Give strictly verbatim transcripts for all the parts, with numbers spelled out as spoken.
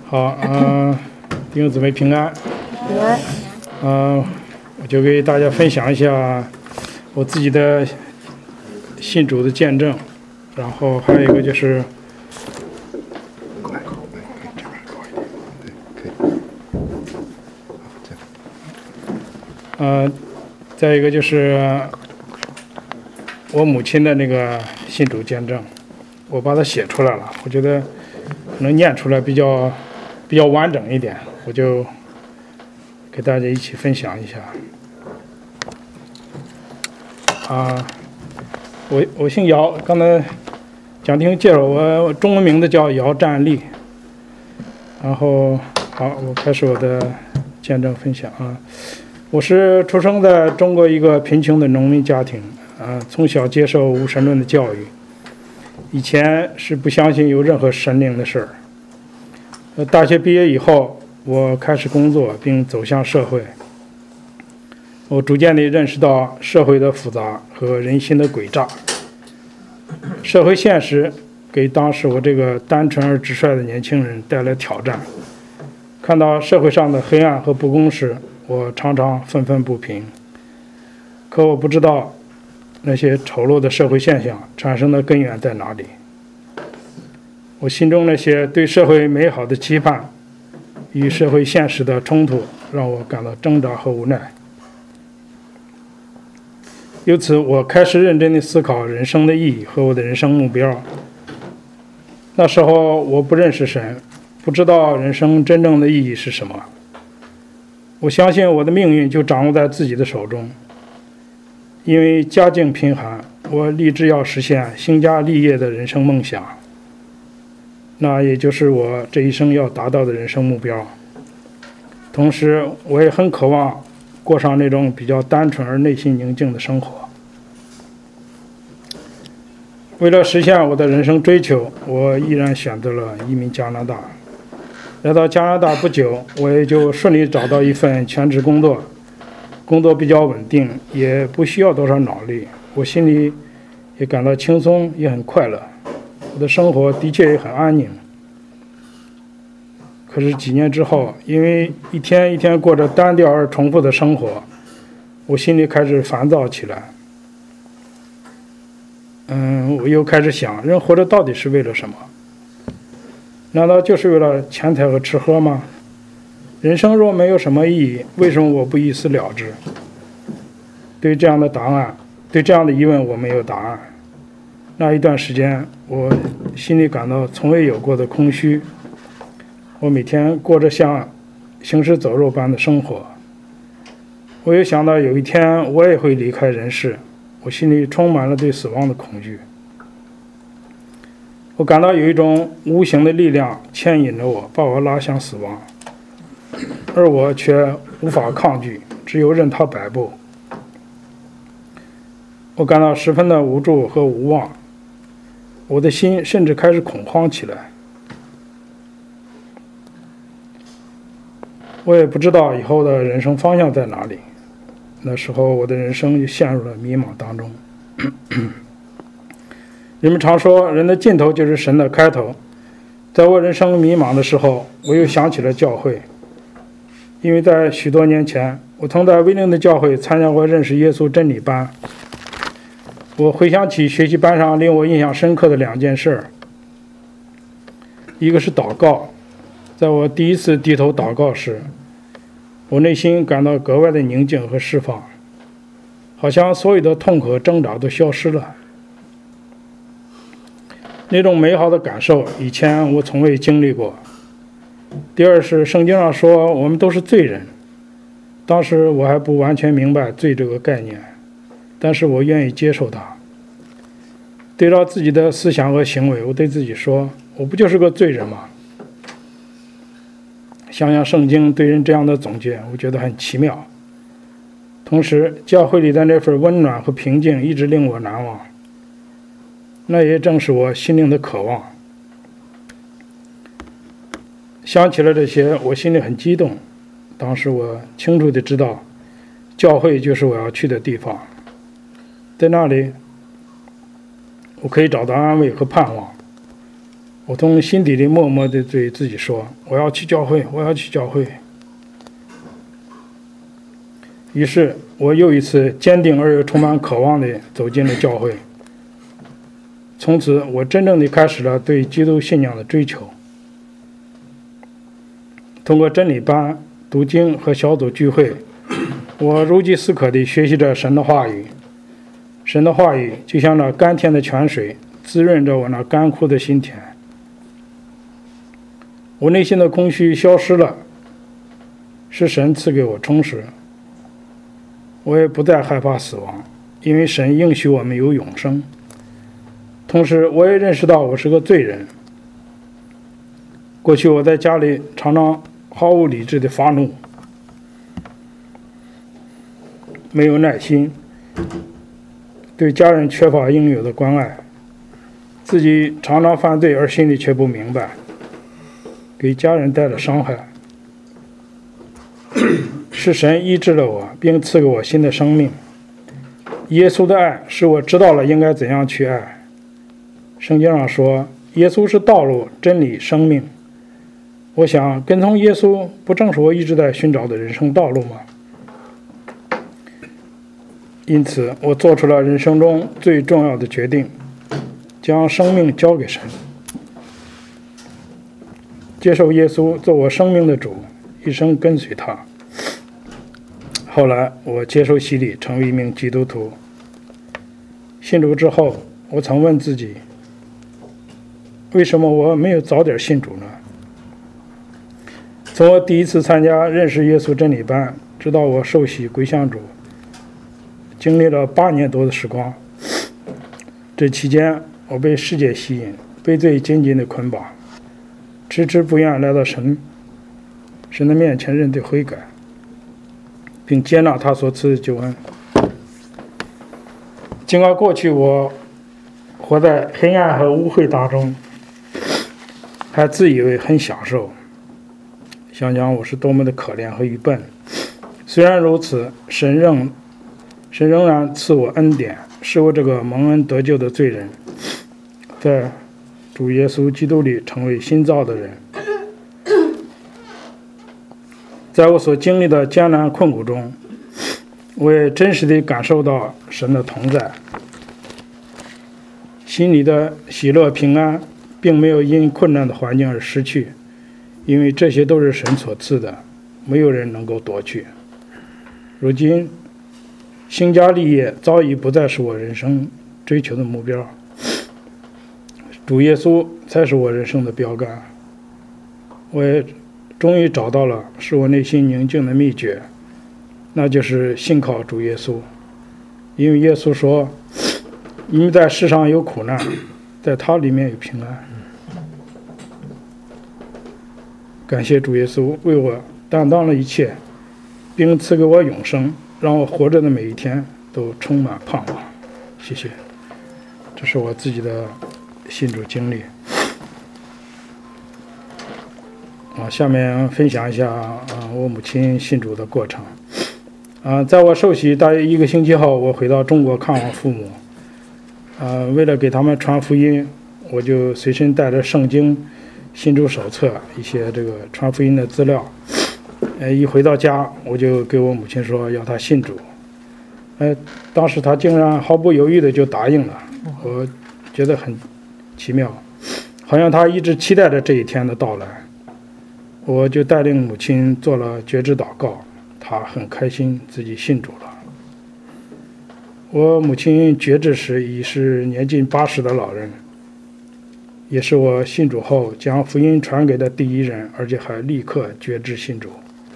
好，嗯、呃，弟兄姊妹平安。 平安。 嗯、呃，我就给大家分享一下我自己的信主的见证，然后还有一个就是，呃，再一个就是我母亲的那个信主见证，我把它写出来了，我觉得可能念出来比较比较完整一点，我就给大家一起分享一下。啊，我我姓姚，刚才讲听介绍我，我中文名字叫姚占利。然后好，我开始我的见证分享啊。我是出生在中国一个贫穷的农民家庭，啊，从小接受无神论的教育，以前是不相信有任何神灵的事儿。呃，大学毕业以后，我开始工作并走向社会。我逐渐地认识到社会的复杂和人心的诡诈。社会现实给当时我这个单纯而直率的年轻人带来挑战。看到社会上的黑暗和不公时，我常常愤愤不平。可我不知道那些丑陋的社会现象产生的根源在哪里。我心中那些对社会美好的期盼与社会现实的冲突，让我感到挣扎和无奈。由此，我开始认真地思考人生的意义和我的人生目标。那时候我不认识神，不知道人生真正的意义是什么。我相信我的命运就掌握在自己的手中。因为家境贫寒，我立志要实现兴家立业的人生梦想，那也就是我这一生要达到的人生目标。同时，我也很渴望过上那种比较单纯而内心宁静的生活。为了实现我的人生追求，我毅然选择了移民加拿大。来到加拿大不久，我也就顺利找到一份全职工作，工作比较稳定，也不需要多少脑力，我心里也感到轻松，也很快乐。我的生活的确也很安宁。可是几年之后，因为一天一天过着单调而重复的生活，我心里开始烦躁起来。嗯，我又开始想，人活着到底是为了什么？难道就是为了钱财和吃喝吗？人生若没有什么意义，为什么我不一死了之？对这样的答案，对这样的疑问，我没有答案。那一段时间，我心里感到从未有过的空虚。我每天过着像行尸走肉般的生活。我也想到有一天我也会离开人世，我心里充满了对死亡的恐惧。我感到有一种无形的力量牵引着我，把我拉向死亡，而我却无法抗拒，只有任它摆布。我感到十分的无助和无望，我的心甚至开始恐慌起来。我也不知道以后的人生方向在哪里。那时候我的人生就陷入了迷茫当中。人们常说人的尽头就是神的开头。在我人生迷茫的时候，我又想起了教会。因为在许多年前，我曾在威灵的教会参加过认识耶稣真理班。我回想起学习班上令我印象深刻的两件事。一个是祷告。在我第一次低头祷告时，我内心感到格外的宁静和释放，好像所有的痛苦和挣扎都消失了。那种美好的感受，以前我从未经历过。第二是圣经上说我们都是罪人，当时我还不完全明白罪这个概念，但是我愿意接受它。对照自己的思想和行为，我对自己说，我不就是个罪人吗？想想圣经对人这样的总结，我觉得很奇妙。同时，教会里的那份温暖和平静一直令我难忘。那也正是我心灵的渴望。想起了这些，我心里很激动。当时我清楚地知道，教会就是我要去的地方。在那里，我可以找到安慰和盼望。 我从心底里默默地对自己说：我要去教会，我要去教会。于是我又一次坚定而又充满渴望地走进了教会。从此我真正地开始了对基督信仰的追求。通过真理班、读经和小组聚会，我如饥似渴地学习着神的话语。神的话语就像那甘甜的泉水，滋润着我那干枯的心田。我内心的空虚消失了，是神赐给我充实。我也不再害怕死亡，因为神应许我们有永生。同时我也认识到我是个罪人。过去我在家里常常毫无理智地发怒，没有耐心，对家人缺乏应有的关爱，自己常常犯罪而心里却不明白，给家人带来伤害。是神医治了我，并赐给我新的生命。耶稣的爱使我知道了应该怎样去爱。圣经上说，耶稣是道路、真理、生命。我想跟从耶稣，不正是我一直在寻找的人生道路吗？因此我做出了人生中最重要的决定，将生命交给神，接受耶稣做我生命的主，一生跟随他。后来我接受洗礼，成为一名基督徒。信主之后，我曾问自己，为什么我没有早点信主呢？从我第一次参加认识耶稣真理班，直到我受洗归向主，经历了八年多的时光。这期间我被世界吸引，被罪紧紧的捆绑，迟迟不愿来到神神的面前认罪悔改，并接纳他所赐的救恩。尽管过去我活在黑暗和污秽当中，还自以为很享受，想想我是多么的可怜和愚笨。虽然如此，神仍神仍然赐我恩典，使我这个蒙恩得救的罪人，在主耶稣基督里成为新造的人。在我所经历的艰难困苦中，我也真实地感受到神的同在，心里的喜乐平安并没有因困难的环境而失去，因为这些都是神所赐的，没有人能够夺去。如今兴家立业早已不再是我人生追求的目标，主耶稣才是我人生的标杆。我也终于找到了使我内心宁静的秘诀，那就是信靠主耶稣。因为耶稣说，你们在世上有苦难，在他里面有平安。感谢主耶稣为我担当了一切，并赐给我永生，让我活着的每一天都充满盼望。谢谢，这是我自己的信主经历。啊，下面分享一下啊我母亲信主的过程。啊，在我受洗大约一个星期后，我回到中国看望父母。啊，为了给他们传福音，我就随身带着圣经、信主手册、一些这个传福音的资料。呃，一回到家，我就给我母亲说要她信主。呃，当时她竟然毫不犹豫的就答应了，我觉得很奇妙，好像她一直期待着这一天的到来。我就带领母亲做了觉知祷告，她很开心自己信主了。我母亲觉知时已是年近八十的老人，也是我信主后将福音传给的第一人，而且还立刻觉知信主。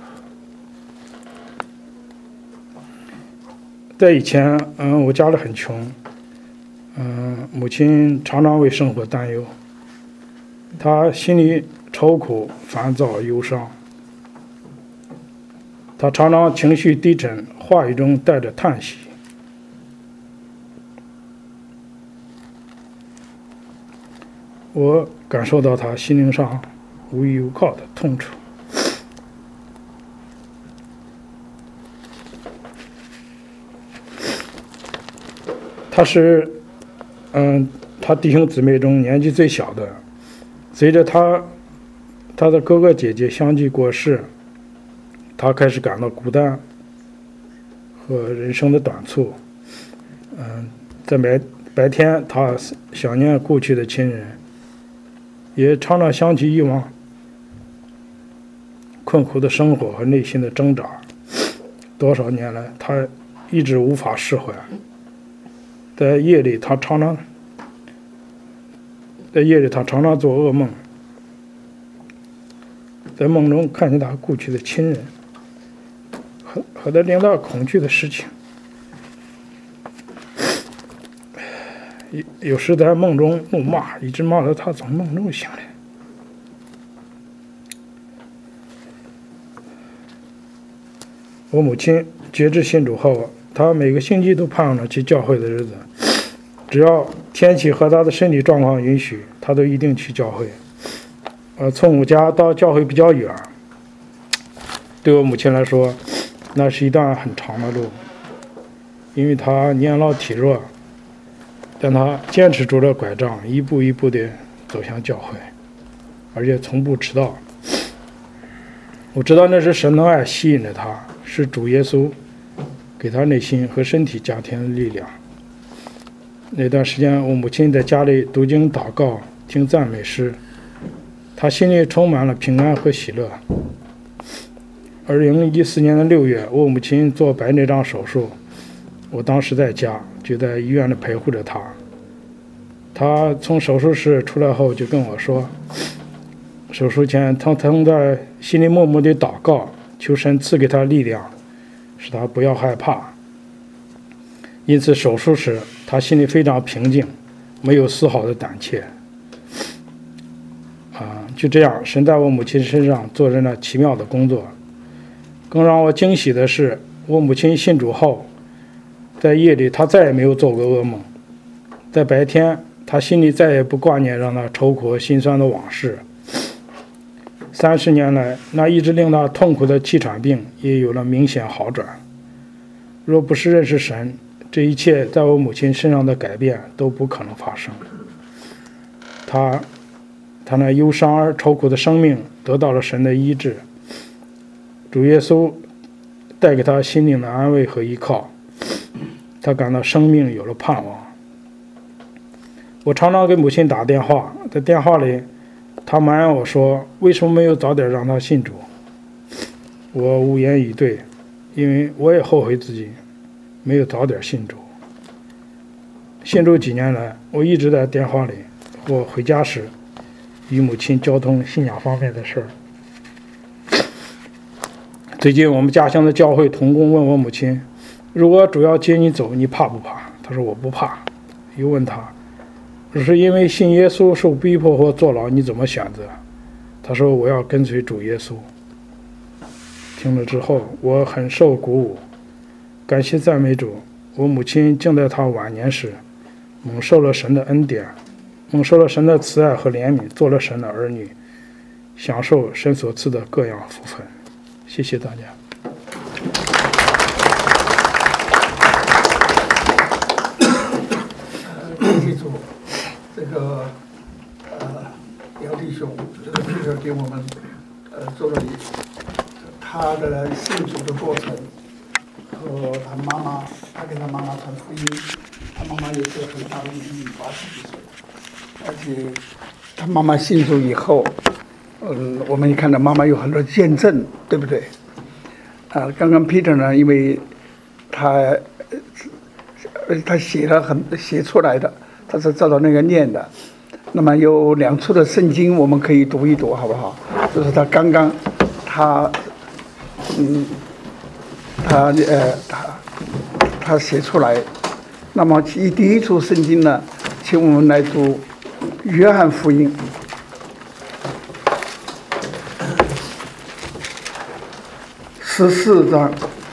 在以前，嗯，我家里很穷，嗯，母亲常常为生活担忧，她心里愁苦、烦躁、忧伤，她常常情绪低沉，话语中带着叹息。我感受到她心灵上无依无靠的痛楚。他是，嗯，他弟兄姊妹中年纪最小的， 随着他他的哥哥姐姐相继过世，他开始感到孤单和人生的短促。嗯，在白白天，他想念故去的亲人，也常常想起以往困苦的生活和内心的挣扎。多少年来，他一直无法释怀。在夜里，他常常在夜里他常常做噩梦，在梦中看见他故去的亲人和和他令他恐惧的事情。有有时在梦中怒骂，一直骂到他从梦中醒来。我母亲决志信主后，她每个星期都盼望着去教会的日子，只要天气和她的身体状况允许，她都一定去教会。呃，从我家到教会比较远，对我母亲来说，那是一段很长的路，因为她年老体弱，但她坚持住了拐杖，一步一步地走向教会，而且从不迟到。我知道那是神的爱吸引着她，是主耶稣给她内心和身体加添的力量。那段时间，我母亲在家里读经祷告，听赞美诗，她心里充满了平安和喜乐。二零一四年的六月，我母亲做白内障手术，我当时在家，就在医院里陪护着她。她从手术室出来后就跟我说，手术前她曾在心里默默地祷告，求神赐给她力量，使她不要害怕。因此手术时她心里非常平静，没有丝毫的胆怯。啊，就这样，神在我母亲身上做着那奇妙的工作。更让我惊喜的是，我母亲信主后，在夜里她再也没有做过噩梦，在白天她心里再也不挂念让她愁苦和心酸的往事。三十年来，那一直令她痛苦的气喘病也有了明显好转。若不是认识神，这一切在我母亲身上的改变都不可能发生。她她那忧伤而愁苦的生命得到了神的医治，主耶稣带给她心灵的安慰和依靠，她感到生命有了盼望。我常常给母亲打电话，在电话里她埋怨我说，为什么没有早点让她信主？我无言以对，因为我也后悔自己没有早点信主。信主几年来，我一直在电话里或回家时与母亲交通信仰方面的事儿。最近我们家乡的教会同工问我母亲，如果主要接你走，你怕不怕？她说我不怕。又问她，只是因为信耶稣受逼迫或坐牢，你怎么选择？她说我要跟随主耶稣。听了之后，我很受鼓舞，感谢赞美主。我母亲竟在她晚年时蒙受了神的恩典，蒙受了神的慈爱和怜悯，做了神的儿女，享受神所赐的各样福分。谢谢大家。 谢谢主，这个呃姚弟兄这个这个给我们呃做了他的信主的过程，和他妈妈，他给他妈妈传福音，他妈妈也是很大的意义，八十几岁，而且他妈妈信主以后，嗯，我们也看到妈妈有很多见证，对不对？啊，刚刚 Peter 呢，因为他呃他写了很写出来的，他是照着那个念的。那么有两处的圣经，我们可以读一读，好不好？就是他刚刚他嗯他呃他他写出来。那么第第一处圣经呢，请我们来读约翰福音。十四章，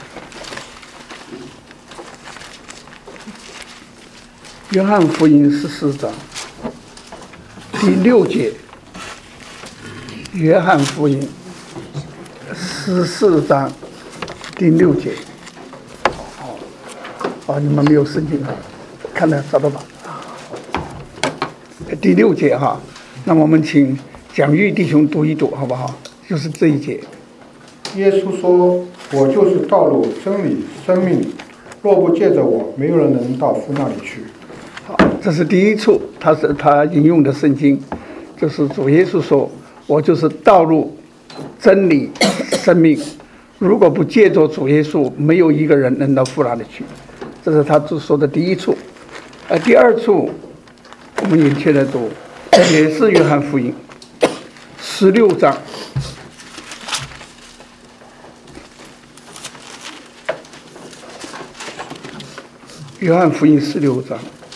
约翰福音十四章第六节，约翰福音十四章第六节。哦，哦，你们没有圣经啊？看得找到吧？第六节哈，那么我们请蒋玉弟兄读一读好不好？就是这一节。 耶稣说：“我就是道路、真理、生命，若不借着我，没有人能到父那里去。” 好，这是第一处，他是他引用的圣经，就是主耶稣说：“我就是道路、真理、生命，如果不借着主耶稣，没有一个人能到父那里去。”这是他说的第一处。呃，第二处，我们也确来读，也是约翰福音十六章。约翰福音十六章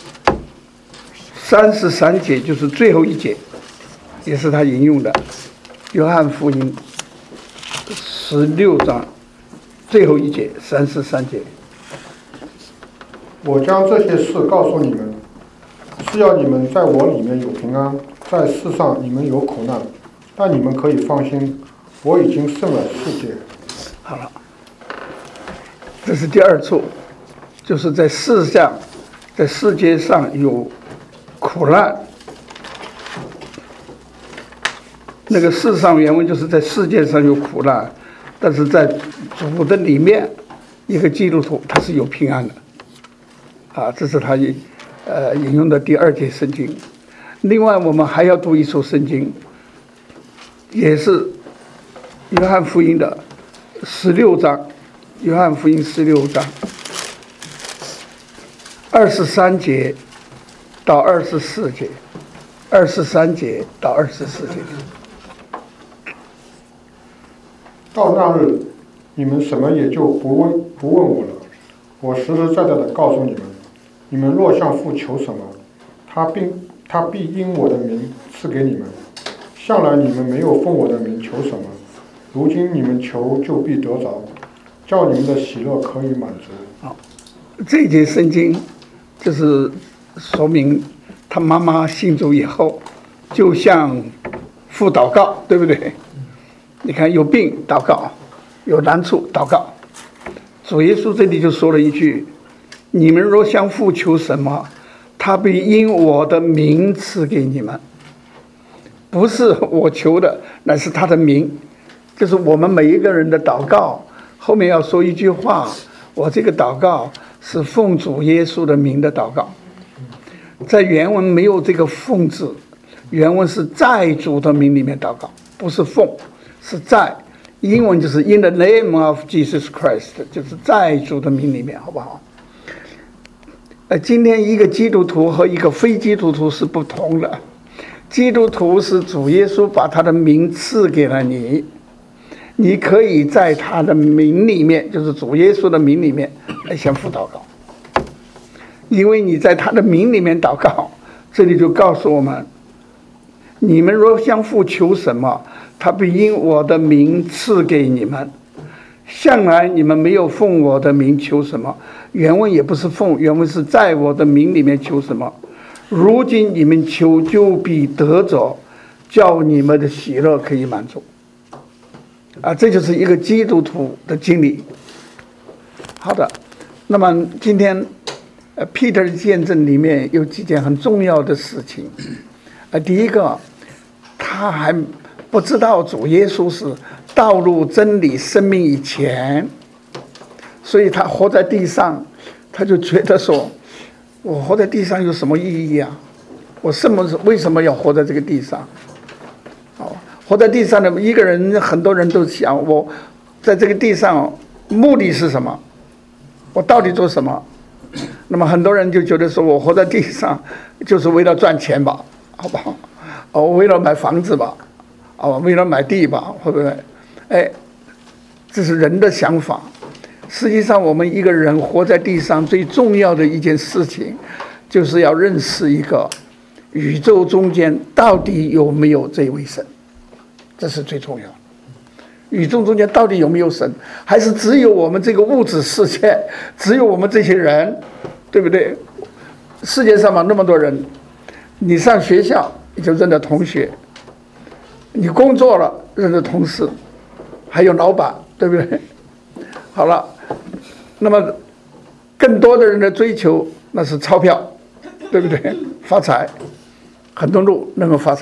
三十三节，就是最后一节，也是他引用的。约翰福音十六章最后一节，三十三节。 我将这些事告诉你们，是要你们在我里面有平安，在世上你们有苦难，但你们可以放心，我已经胜了世界。 好了，这是第二处，就是在世上，在世界上有苦难。那个世上原文就是在世界上有苦难，但是在主的里面，一个基督徒他是有平安的。啊，这是他呃引用的第二节圣经。另外，我们还要读一处圣经，也是约翰福音的十六章，约翰福音十六章二十三节到二十四节，二十三节到二十四节。 到那日，你们什么也就不问不问我了。我实实在在的告诉你们，你们若向父求什么，他必他必因我的名赐给你们。向来你们没有奉我的名求什么，如今你们求就必得着，叫你们的喜乐可以满足。 好，这一节圣经就是说明他妈妈信主以后，就向父祷告，对不对？你看有病祷告，有难处祷告。主耶稣这里就说了一句：“你们若向父求什么，他必因我的名赐给你们。”不是我求的，乃是他的名。就是我们每一个人的祷告后面要说一句话：我这个祷告是奉主耶稣的名的祷告。在原文没有这个奉字，原文是在主的名里面祷告，不是奉，是在。英文就是 in the name of Jesus Christ， 就是在主的名里面，好不好？呃，今天一个基督徒和一个非基督徒是不同的。基督徒是主耶稣把他的名赐给了你，你可以在他的名里面，就是主耶稣的名里面来向父祷告。因为你在他的名里面祷告，这里就告诉我们：你们若向父求什么，他必因我的名赐给你们。向来你们没有奉我的名求什么，原文也不是奉，原文是在我的名里面求什么。如今你们求就必得着，叫你们的喜乐可以满足。啊，这就是一个基督徒的经历。好的，那么今天呃 Peter 的见证里面有几件很重要的事情。呃，第一个，他还不知道主耶稣是道路、真理、生命以前，所以他活在地上，他就觉得说，我活在地上有什么意义啊？我什么为什么要活在这个地上？好，活在地上的一个人，很多人都想，我在这个地上目的是什么？我到底做什么？那么很多人就觉得说，我活在地上就是为了赚钱吧，好不好？哦，为了买房子吧，哦，为了买地吧，会不会？哎，这是人的想法。实际上，我们一个人活在地上最重要的一件事情，就是要认识一个宇宙中间到底有没有这位神，这是最重要的。宇宙中间到底有没有神，还是只有我们这个物质世界，只有我们这些人，对不对？世界上嘛那么多人，你上学校你就认得同学，你工作了认得同事，还有老板，对不对？好了，那么更多的人的追求那是钞票，对不对？发财，很多路能够发财。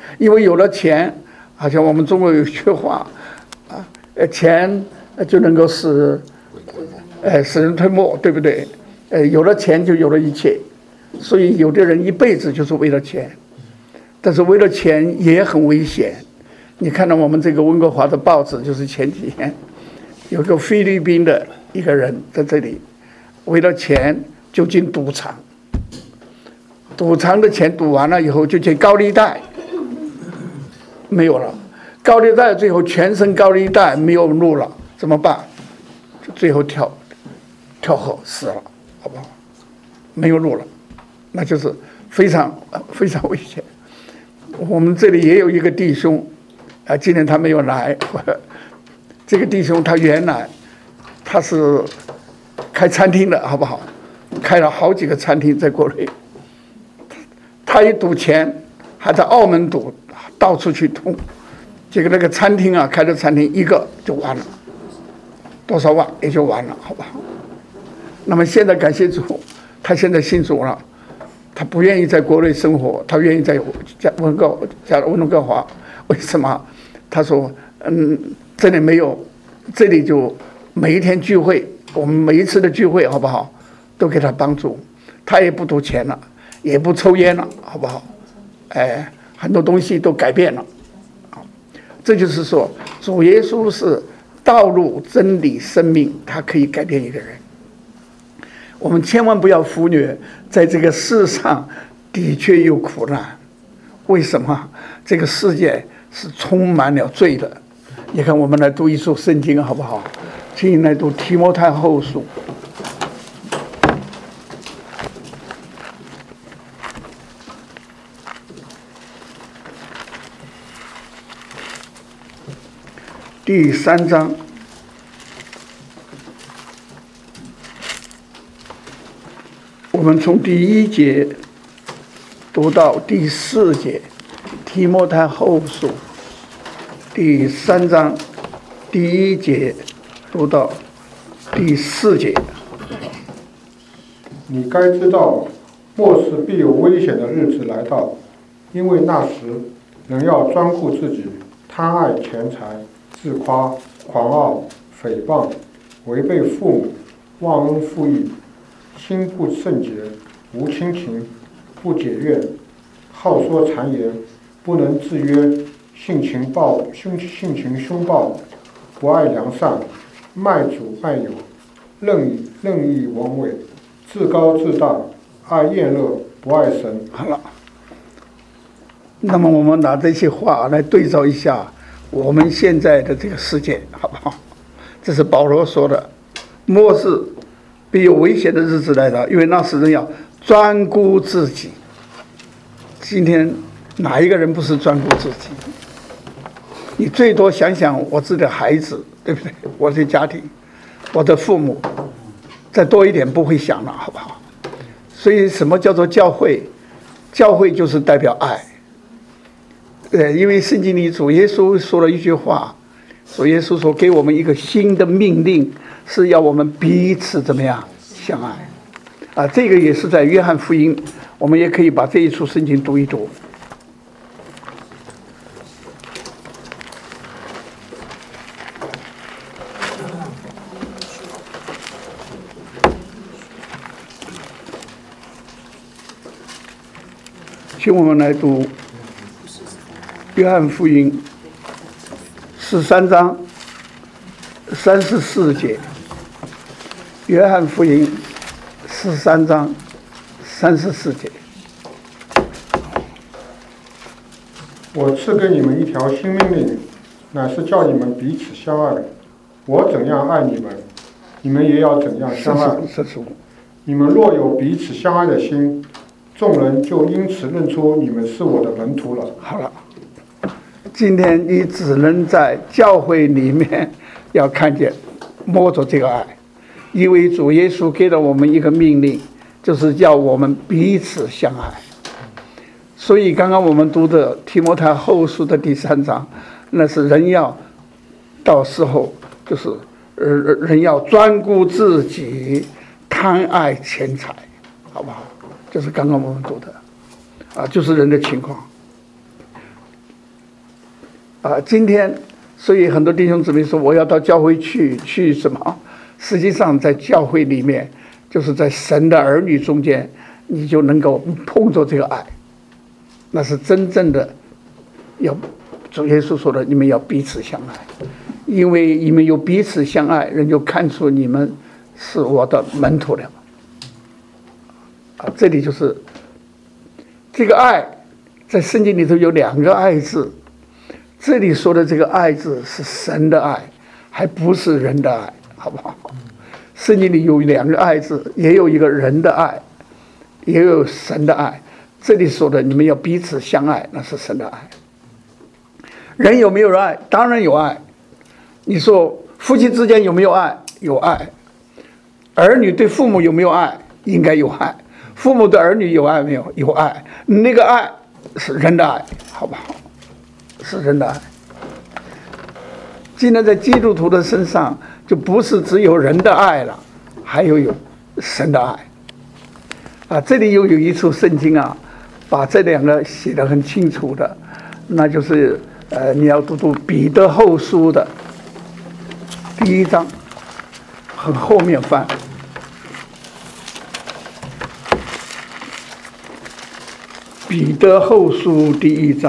因为有了钱，好像我们中国有句话啊，呃，钱就能够使，呃，使人推磨，对不对？呃，有了钱就有了一切，所以有的人一辈子就是为了钱，但是为了钱也很危险。你看到我们这个温哥华的报纸，就是前几天有个菲律宾的一个人在这里，为了钱就进赌场，赌场的钱赌完了以后就进高利贷，没有了，高利贷最后全身高利贷没有路了，怎么办？就最后跳跳河死了，好不好？没有路了，那就是非常非常危险。我们这里也有一个弟兄，啊，今天他没有来。这个弟兄他原来他是开餐厅的，好不好？开了好几个餐厅在国内。他一赌钱，还在澳门赌，到处去赌，结果那个餐厅啊，开的餐厅一个就完了，多少万也就完了，好不好？那么现在感谢主，他现在信主了，他不愿意在国内生活，他愿意在加温哥加温哥华。为什么？他说，嗯，这里没有，这里就每一天聚会，我们每一次的聚会，好不好？都给他帮助，他也不赌钱了，也不抽烟了，好不好？哎，很多东西都改变了。这就是说，主耶稣是道路、真理、生命，他可以改变一个人。我们千万不要忽略，在这个世上的确有苦难。为什么？这个世界是充满了罪的。你看，我们来读一书圣经好不好？请来读提摩太后书。第三章，我们从第一节读到第四节，提摩太后书第三章第一节读到第四节。 你该知道，末世必有危险的日子来到，因为那时人要专顾自己，贪爱钱财，自夸、狂傲、诽谤，违背父母，忘恩负义，心不圣洁，无亲情，不解怨，好说谗言，不能制约，性情暴性性情凶暴，不爱良善，卖主卖友，任意任意妄为，自高自大，爱厌乐，不爱神。 好了，那么我们拿这些话来对照一下我们现在的这个世界，好不好？这是保罗说的，末世必有危险的日子来到，因为那时人要专顾自己。今天哪一个人不是专顾自己？你最多想想我自己的孩子，对不对？我的家庭，我的父母，再多一点不会想了，好不好？所以什么叫做教会？教会就是代表爱。呃，因为圣经里主耶稣说了一句话，主耶稣说给我们一个新的命令，是要我们彼此怎么样相爱。啊，这个也是在约翰福音，我们也可以把这一处圣经读一读。请我们来读约翰福音十三章三十四节。约翰福音十三章三十四节。 我赐给你们一条新命令，乃是叫你们彼此相爱。我怎样爱你们，你们也要怎样相爱。你们若有彼此相爱的心，众人就因此认出你们是我的门徒了。 好了，今天你只能在教会里面要看见摸着这个爱，因为主耶稣给了我们一个命令，就是叫我们彼此相爱。所以刚刚我们读的提摩太后书的第三章，那是人要到时候就是呃人要专顾自己，贪爱钱财，好不好？就是刚刚我们读的，啊，就是人的情况。 啊，今天，所以很多弟兄姊妹说我要到教会去，去什么？实际上在教会里面，就是在神的儿女中间，你就能够碰着这个爱，那是真正的要主耶稣说的，你们要彼此相爱，因为你们有彼此相爱，人就看出你们是我的门徒了。啊，这里就是这个爱，在圣经里头有两个爱字，这里说的这个爱字是神的爱，还不是人的爱，好不好？圣经里有两个爱字，也有一个人的爱，也有神的爱。这里说的你们要彼此相爱，那是神的爱。人有没有爱？当然有爱。你说夫妻之间有没有爱？有爱。儿女对父母有没有爱？应该有爱。父母对儿女有爱没有？有爱。那个爱是人的爱，好不好？是人的爱。今天在基督徒的身上，就不是只有人的爱了，还有有神的爱。啊，这里又有一处圣经啊，把这两个写得很清楚的，那就是呃，你要读读彼得后书的第一章，很后面翻。彼得后书第一章，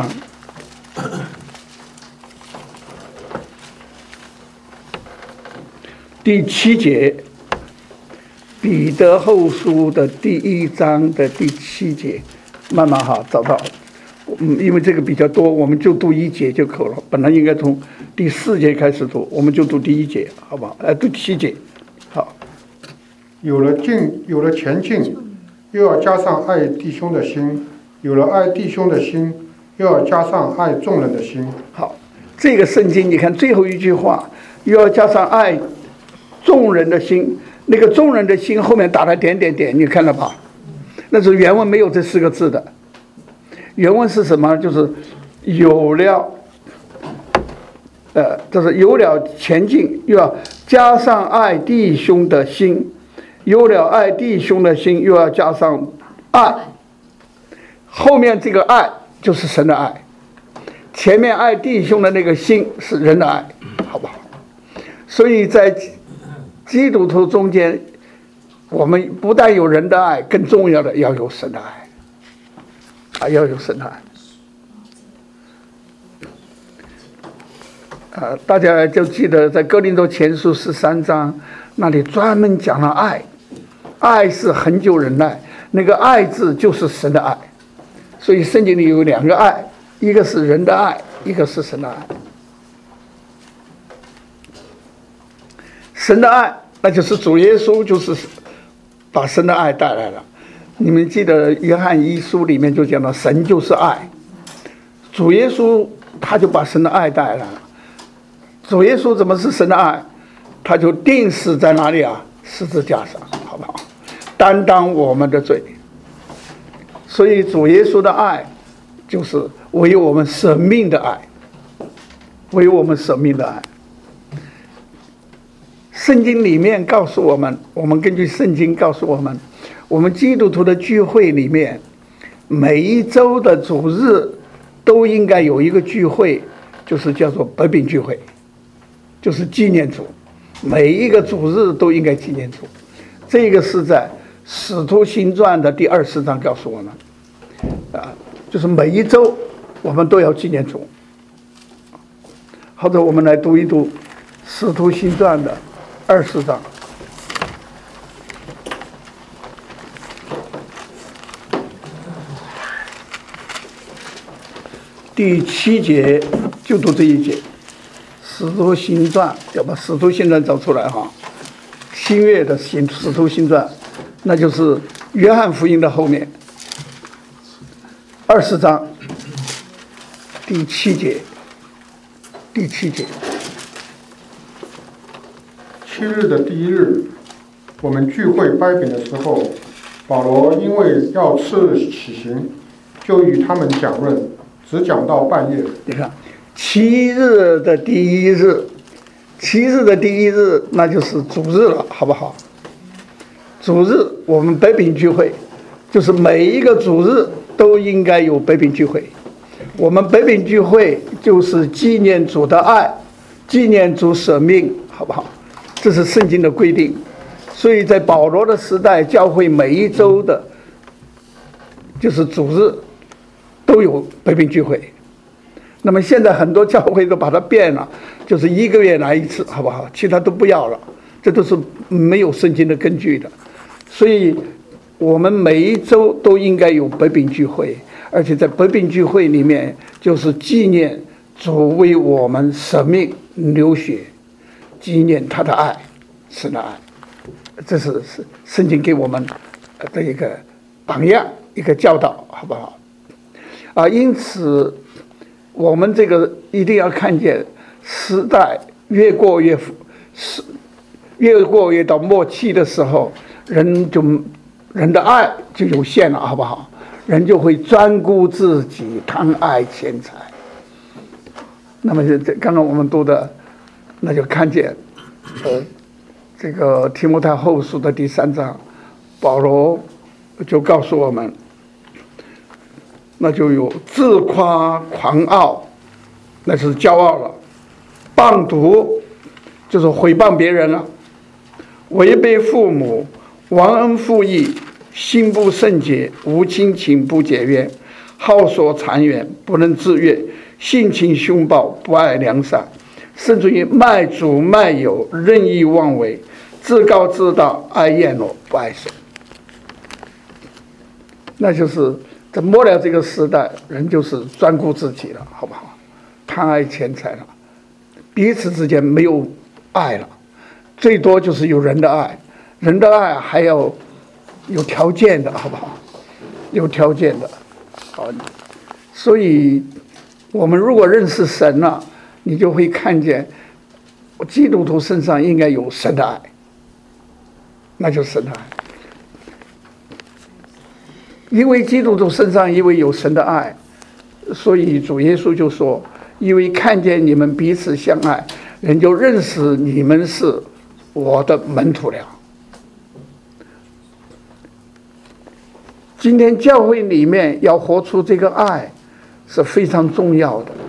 第七节，彼得后书的第一章的第七节，慢慢哈找到。嗯，因为这个比较多，我们就读一节就可了。本来应该从第四节开始读，我们就读第一节，好不好？呃，读七节，好。 有了进，有了前进，又要加上爱弟兄的心；有了爱弟兄的心，又要加上爱众人的心。 好，这个圣经你看最后一句话，又要加上爱众人的心。那个众人的心后面打了点点点，你看了吧？那是原文没有这四个字的。原文是什么？就是有了，呃，就是有了前进，又要加上爱弟兄的心；有了爱弟兄的心，又要加上爱。后面这个爱就是神的爱，前面爱弟兄的那个心是人的爱，好不好？所以在基督徒中间，我们不但有人的爱，更重要的要有神的爱。啊，要有神的爱。啊，大家就记得在哥林多前书十三章那里专门讲了爱，爱是恒久忍耐，那个爱字就是神的爱。所以圣经里有两个爱，一个是人的爱，一个是神的爱。神的爱，那就是主耶稣就是把神的爱带来了。你们记得约翰一书里面就讲到神就是爱，主耶稣他就把神的爱带来了。主耶稣怎么是神的爱？他就钉死在哪里啊？十字架上，好不好？担当我们的罪。所以主耶稣的爱就是为我们舍命的爱，为我们舍命的爱。圣经里面告诉我们，我们根据圣经告诉我们，我们基督徒的聚会里面，每一周的主日都应该有一个聚会，就是叫做百饼聚会，就是纪念主。每一个主日都应该纪念主。这个是在使徒行传的第二十章告诉我们，啊，就是每一周我们都要纪念主。好的，我们来读一读使徒行传的二十章。第七节就读这一节，使徒行传，要把使徒行传找出来哈。新约的行使徒行传，那就是约翰福音的后面，二十章第七节，第七节。 七日的第一日，我们聚会掰饼的时候，保罗因为要次日起行，就与他们讲论，只讲到半夜。 你看，七日的第一日，七日的第一日，那就是主日了，好不好？主日我们掰饼聚会，就是每一个主日都应该有掰饼聚会。 我们北饼聚会就是纪念主的爱，纪念主舍命，好不好？这是圣经的规定。所以在保罗的时代，教会每一周的，就是主日都有北饼聚会。那么现在很多教会都把它变了，就是一个月来一次，好不好？其他都不要了，这都是没有圣经的根据的。所以我们每一周都应该有北饼聚会，而且在北饼聚会里面，就是纪念主为我们舍命流血，纪念他的爱，神的爱。这是是圣经给我们的一个榜样，一个教导，好不好？啊，因此我们这个一定要看见时代越过越是越过越到末期的时候，人就人的爱就有限了，好不好？人就会专顾自己，贪爱钱财。那么这刚刚我们读的，那就看见，呃。这个提摩太后书的第三章，保罗就告诉我们，那就有自夸狂傲，那是骄傲了；谤读就是毁谤别人了；违背父母，忘恩负义，心不圣洁，无亲情，不解怨，好所长远，不能自悦，性情凶暴，不爱良善，甚至于卖主卖友，任意妄为，自高自大，爱宴乐，不爱神。那就是在末了这个时代，人就是专顾自己了，好不好？贪爱钱财了，彼此之间没有爱了，最多就是有人的爱，人的爱还要有条件的，好不好？有条件的，好。所以我们如果认识神了，你就会看见基督徒身上应该有神的爱，那就是神的爱。因为基督徒身上因为有神的爱，所以主耶稣就说，因为看见你们彼此相爱，人就认识你们是我的门徒了。今天教会里面要活出这个爱是非常重要的。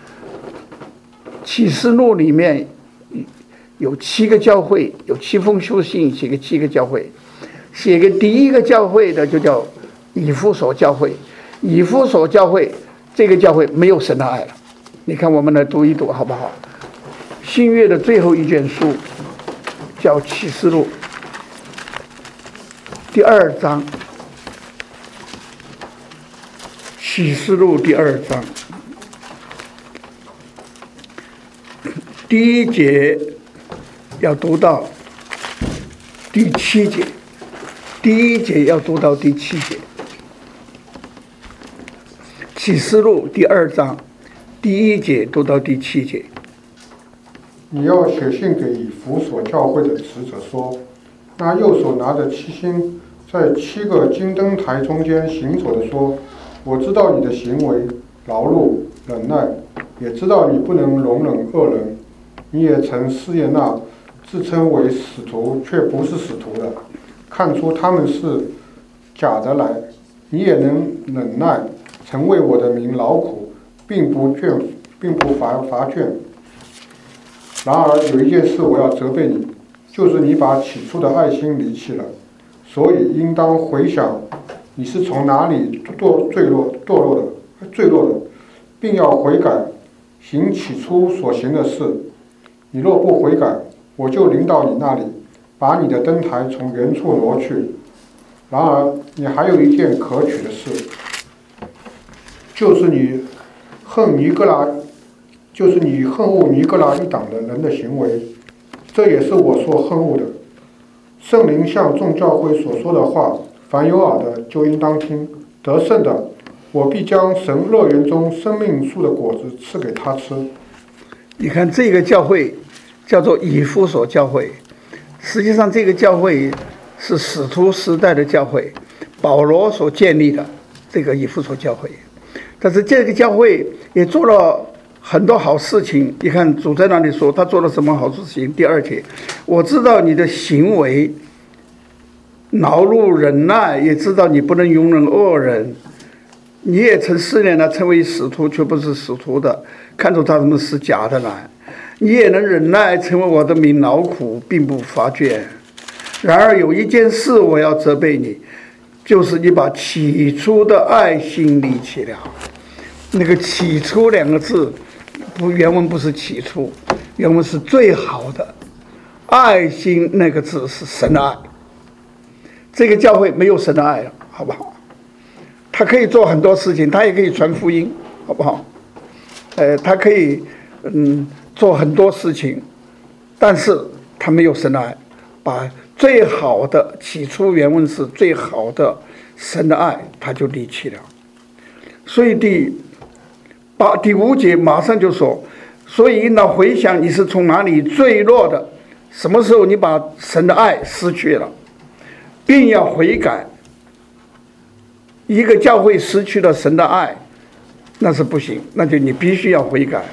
启示录里面有七个教会，有七封书信写给七个教会，写给第一个教会的就叫以弗所教会。以弗所教会这个教会没有神的爱了。你看我们来读一读好不好？新约的最后一卷书叫启示录第二章，启示录第二章第一节要读到第七节，第一节要读到第七节。启示录第二章第一节读到第七节。 你要写信给以弗所教会的使者说，那右手拿着七星，在七个金灯台中间行走的说，我知道你的行为，劳碌忍耐，也知道你不能容忍恶人，你也曾试验那自称为使徒却不是使徒的，看出他们是假的来，你也能忍耐，曾为我的名劳苦，并不倦，并不乏乏倦。然而有一件事我要责备你，就是你把起初的爱心离弃了，所以应当回想你是从哪里堕坠落堕落的坠落的，并要悔改，行起初所行的事。你若不悔改，我就临到你那里，把你的灯台从原处挪去。然而你还有一件可取的事，就是你恨尼哥拉，就是你恨恶尼哥拉一党的人的行为，这也是我所恨恶的。圣灵向众教会所说的话，凡有耳的就应当听。得胜的，我必将神乐园中生命树的果子赐给他吃。 你看这个教会叫做以弗所教会，实际上这个教会是使徒时代的教会，保罗所建立的这个以弗所教会。但是这个教会也做了很多好事情。你看主在那里说他做了什么好事情？第二节，我知道你的行为，劳碌忍耐，也知道你不能容忍恶人， 你也曾试炼了，成为使徒却不是使徒的，看出他们是假的来。你也能忍耐，成为我的民劳苦，并不发倦。然而有一件事我要责备你，就是你把起初的爱心离弃了。那个起初两个字不，原文不是起初，原文是最好的。爱心那个字是神的爱，这个教会没有神的爱了，好不好？他可以做很多事情，他也可以传福音，好不好？呃，他可以嗯做很多事情，但是他没有神的爱，把最好的起初原文是最好的神的爱，他就离弃了。所以第八第五节马上就说，所以应当回想你是从哪里坠落的，什么时候你把神的爱失去了，并要悔改。一个教会失去了神的爱，那是不行，那就你必须要悔改。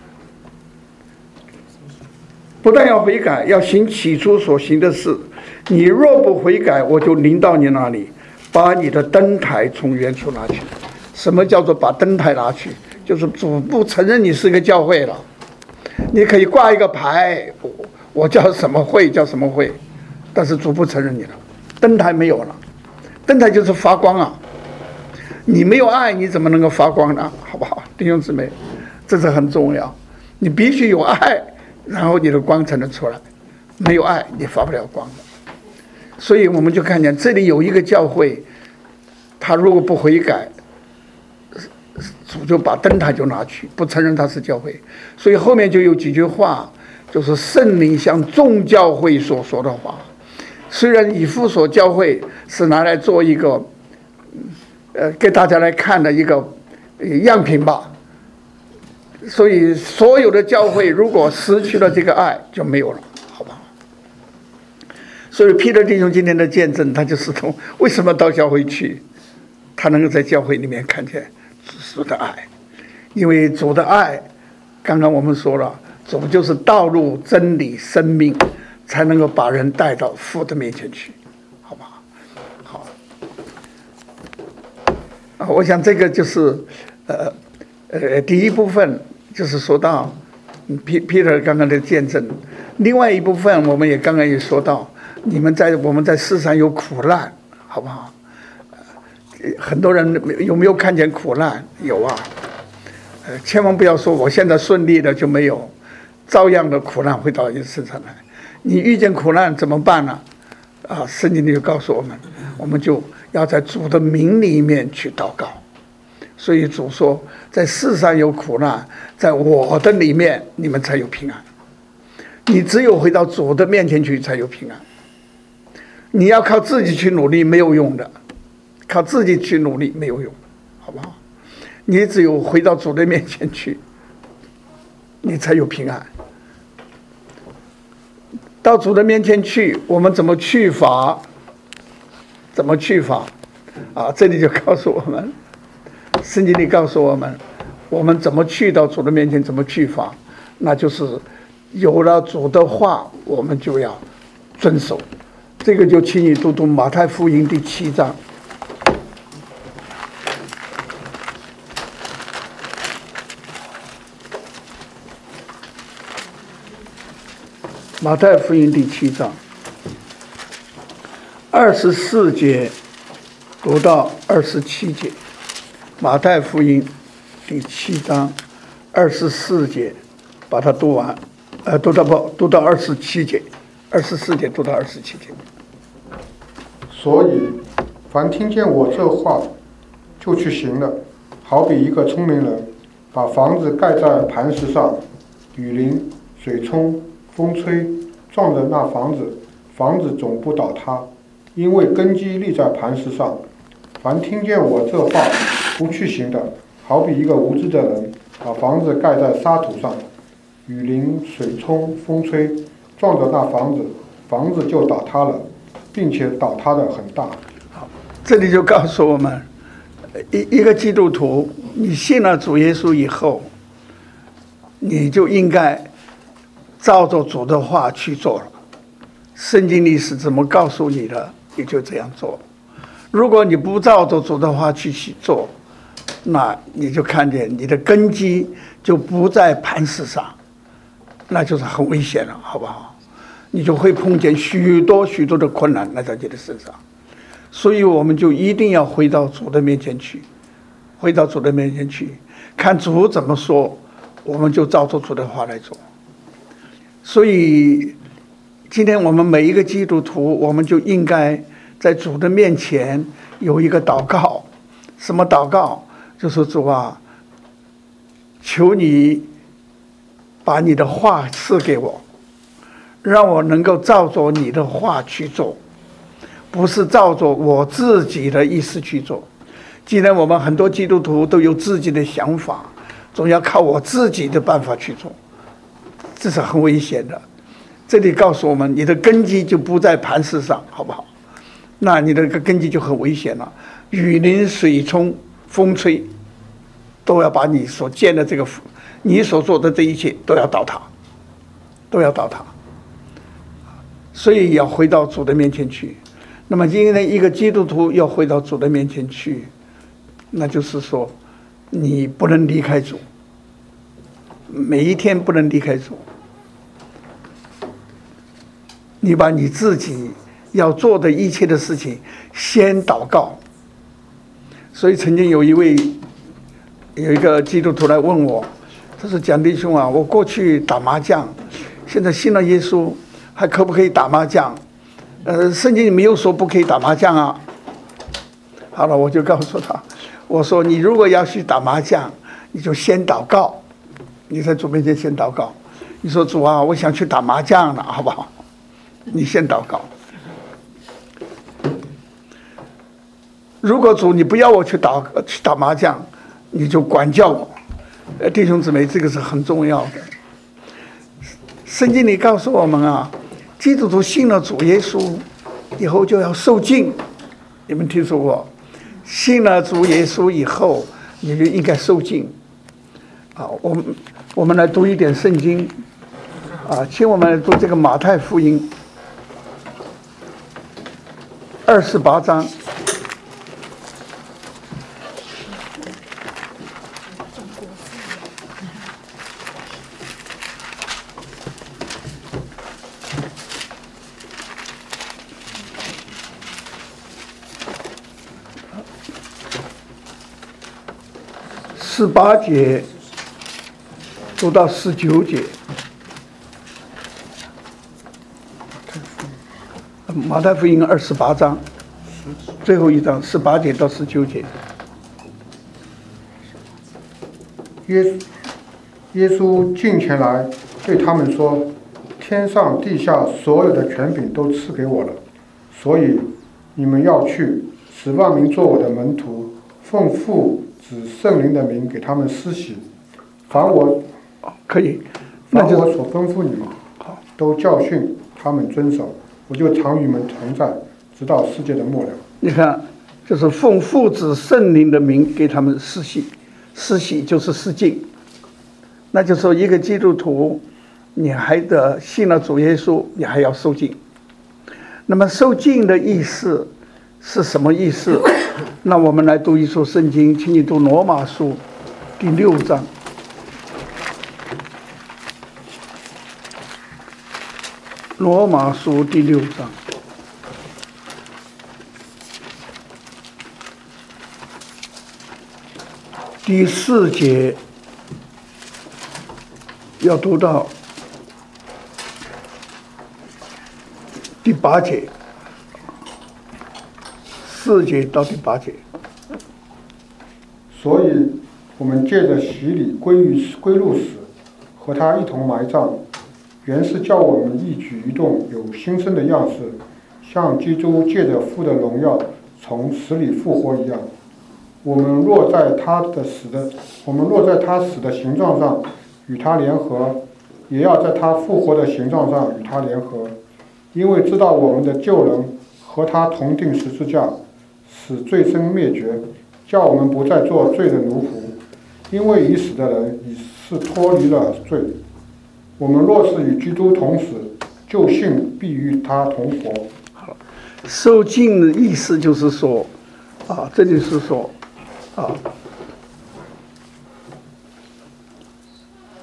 不但要悔改，要行起初所行的事。你若不悔改，我就临到你那里，把你的灯台从原处拿去。什么叫做把灯台拿去？就是主不承认你是个教会了。你可以挂一个牌，我我叫什么会叫什么会，但是主不承认你了，灯台没有了。灯台就是发光啊，你没有爱，你怎么能够发光呢？好不好，弟兄姊妹，这是很重要。你必须有爱，然后你的光才能出来。没有爱，你发不了光的。所以我们就看见这里有一个教会，他如果不悔改，主就把灯台就拿去，不承认他是教会。所以后面就有几句话，就是圣灵向众教会所说的话。虽然以弗所教会是拿来做一个呃给大家来看的一个样品吧，所以所有的教会如果失去了这个爱就没有了，好不好？所以彼得弟兄今天的见证，他就是从为什么到教会去，他能够在教会里面看见主的爱，因为主的爱，刚刚我们说了，主就是道路、真理、生命，才能够把人带到父的面前去，好不好？好，啊，我想这个就是呃呃第一部分，就是说到 Peter 刚刚的见证。另外一部分，我们也刚刚也说到，你们在我们在世上有苦难，好不好？很多人有没有看见苦难？有啊，呃，千万不要说我现在顺利的就没有，照样的苦难会到你身上来。你遇见苦难怎么办呢？啊，圣经里就告诉我们，我们就要在主的名里面去祷告。所以主说，在世上有苦难，在我的里面你们才有平安。你只有回到主的面前去才有平安。你要靠自己去努力没有用的。靠自己去努力没有用，好不好？你只有回到主的面前去，你才有平安。到主的面前去，我们怎么去法？怎么去法？啊，这里就告诉我们，圣经里告诉我们，我们怎么去到主的面前，怎么去法？那就是有了主的话，我们就要遵守。这个就请你读读马太福音第七章。马太福音第七章二十四节读到二十七节。马太福音第七章二十四节，把它读完，呃，读到不？读到二十七节，二十四节读到二十七节。 所以，凡听见我这话就去行了，好比一个聪明人，把房子盖在磐石上，雨淋、水冲、风吹，撞着那房子，房子总不倒塌，因为根基立在磐石上。凡听见我这话不去行的，好比一个无知的人，把房子盖在沙土上，雨淋、水冲、风吹，撞着那房子，房子就倒塌了，并且倒塌的很大。 好，这里就告诉我们，一一个基督徒，你信了主耶稣以后，你就应该照着主的话去做了。圣经里是怎么告诉你的，你就这样做。如果你不照着主的话去去做， 那你就看见你的根基就不在磐石上，那就是很危险了，好不好？你就会碰见许多许多的困难来在你的身上。所以我们就一定要回到主的面前去，回到主的面前去，看主怎么说，我们就照着主的话来做。所以今天我们每一个基督徒，我们就应该在主的面前有一个祷告。什么祷告？就是主啊，求你把你的话赐给我，让我能够照着你的话去做，不是照着我自己的意思去做。既然我们很多基督徒都有自己的想法，总要靠我自己的办法去做，这是很危险的。这里告诉我们，你的根基就不在磐石上，好不好？那你的根基就很危险了，雨淋、水冲、风吹，都要把你所建的这个，你所做的这一切都要倒塌，都要倒塌。所以要回到主的面前去。那么今天一个基督徒要回到主的面前去，那就是说，你不能离开主，每一天不能离开主。你把你自己要做的一切的事情先祷告。所以曾经有一位有一个基督徒来问我，他说：“蒋弟兄啊，我过去打麻将，现在信了耶稣，还可不可以打麻将？呃，圣经里没有说不可以打麻将啊。”好了，我就告诉他，我说：“你如果要去打麻将，你就先祷告，你在主面前先祷告。你说主啊，我想去打麻将了，好不好？你先祷告。如果主你不要我去打去打麻将，你就管教我。呃，弟兄姊妹，这个是很重要的。圣经里告诉我们啊，基督徒信了主耶稣以后就要受浸，你们听说过？信了主耶稣以后，你就应该受浸。啊，我们我们来读一点圣经。啊，请我们来读这个马太福音二十八章。十八节读到十九节，马太福音二十八章最后一章十八节到十九节。 耶耶稣近前来对他们说：“天上地下所有的权柄都赐给我了，所以你们要去，使万民做我的门徒，奉父子圣灵的名给他们施洗。凡我可以， 凡我所吩咐你们，都教训他们遵守。我就常与你们同在，直到世界的末了。” 你看，就是奉父子圣灵的名给他们施洗，施洗就是施浸。那就是说，一个基督徒，你还得信了主耶稣，你还要受浸。那么受浸的意思是什么意思？那我们来读一处圣经，请你读罗马书第六章。罗马书第六章第四节要读到第八节，四节到第八节。 所以，我们借着洗礼归于归入死，和他一同埋葬，原是叫我们一举一动有新生的样式，像基督借着父的荣耀从死里复活一样。我们若在他的死的，我们若在他死的形状上与他联合，也要在他复活的形状上与他联合，因为知道我们的旧人和他同定十字架，使罪身灭绝，叫我们不再做罪的奴仆。因为已死的人已是脱离了罪。我们若是与基督同死，就信必与他同活。 好，受浸的意思就是说，啊，这里是说，啊，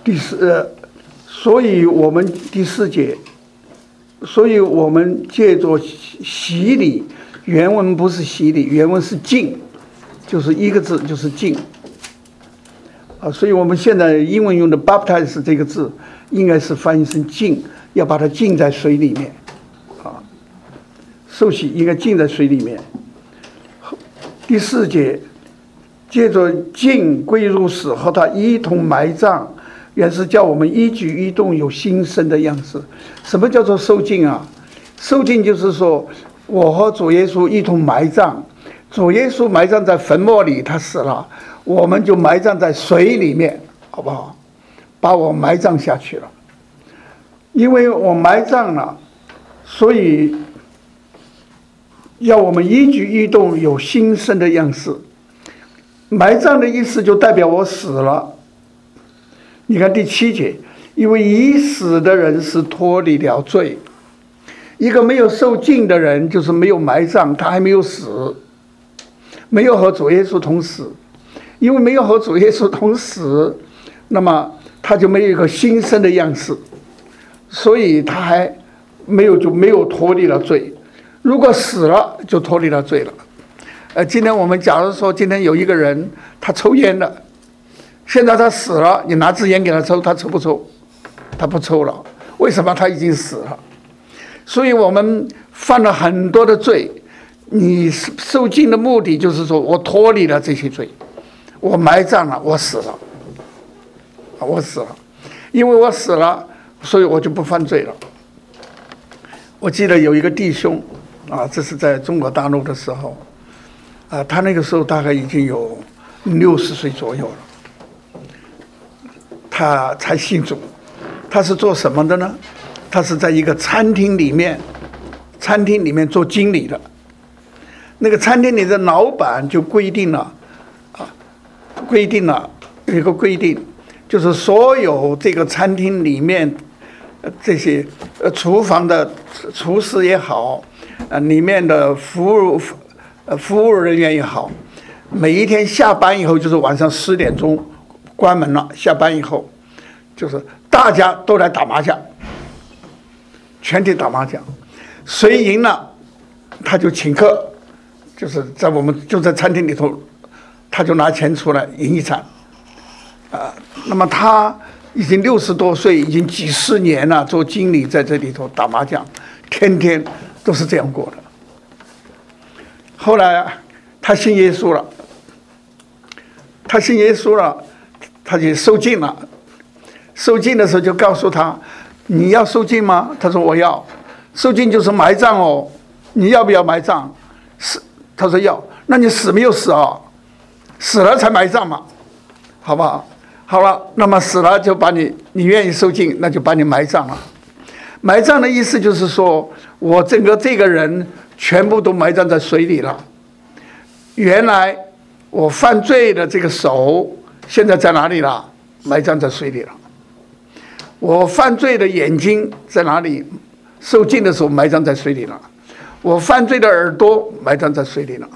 第四，呃，所以我们第四节，所以我们借着洗礼，原文不是洗礼，原文是浸，就是一个字，就是浸。啊，所以我们现在英文用的 baptize 这个字，应该是翻译成浸，要把它浸在水里面，啊，受洗应该浸在水里面。第四节，借着浸归入死，和他一同埋葬，原是叫我们一举一动有新生的样式。什么叫做受浸啊？受浸就是说，我和主耶稣一同埋葬，主耶稣埋葬在坟墓里，他死了，我们就埋葬在水里面，好不好？把我埋葬下去了。因为我埋葬了，所以要我们一举一动有新生的样式。埋葬的意思就代表我死了。你看第七节，因为已死的人是脱离了罪，一个没有受浸的人就是没有埋葬，他还没有死，没有和主耶稣同死。因为没有和主耶稣同死，那么他就没有一个新生的样式，所以他还没有就没有脱离了罪。如果死了，就脱离了罪了。呃，今天我们假如说今天有一个人他抽烟的，现在他死了，你拿支烟给他抽，他抽不抽？他不抽了。为什么？他已经死了。所以我们犯了很多的罪，你受浸的目的就是说我脱离了这些罪，我埋葬了，我死了，我死了，因为我死了，所以我就不犯罪了。我记得有一个弟兄啊，这是在中国大陆的时候，啊，他那个时候大概已经有六十岁左右了，他才信主。他是做什么的呢？他是在一个餐厅里面，餐厅里面做经理的。那个餐厅里的老板就规定了，啊，规定了有一个规定，就是所有这个餐厅里面这些呃厨房的厨师也好，呃里面的服务呃服务人员也好，每一天下班以后就是晚上十点钟关门了，下班以后就是大家都来打麻将，全体打麻将，谁赢了他就请客，就是在我们就在餐厅里头，他就拿钱出来赢一场，啊、呃，那么他已经六十多岁，已经几十年了，做经理在这里头打麻将，天天都是这样过的。后来他信耶稣了，他信耶稣了，他就受浸了。受浸的时候就告诉他：“你要受浸吗？”他说：“我要。”受浸就是埋葬哦，你要不要埋葬？死，他说要。那你死没有死啊？死了才埋葬嘛，好不好？好了，那么死了就把你，你愿意受浸，那就把你埋葬了。埋葬的意思就是说，我整个这个人全部都埋葬在水里了。原来我犯罪的这个手，现在在哪里了？埋葬在水里了。我犯罪的眼睛在哪里？受浸的时候埋葬在水里了。我犯罪的耳朵埋葬在水里了。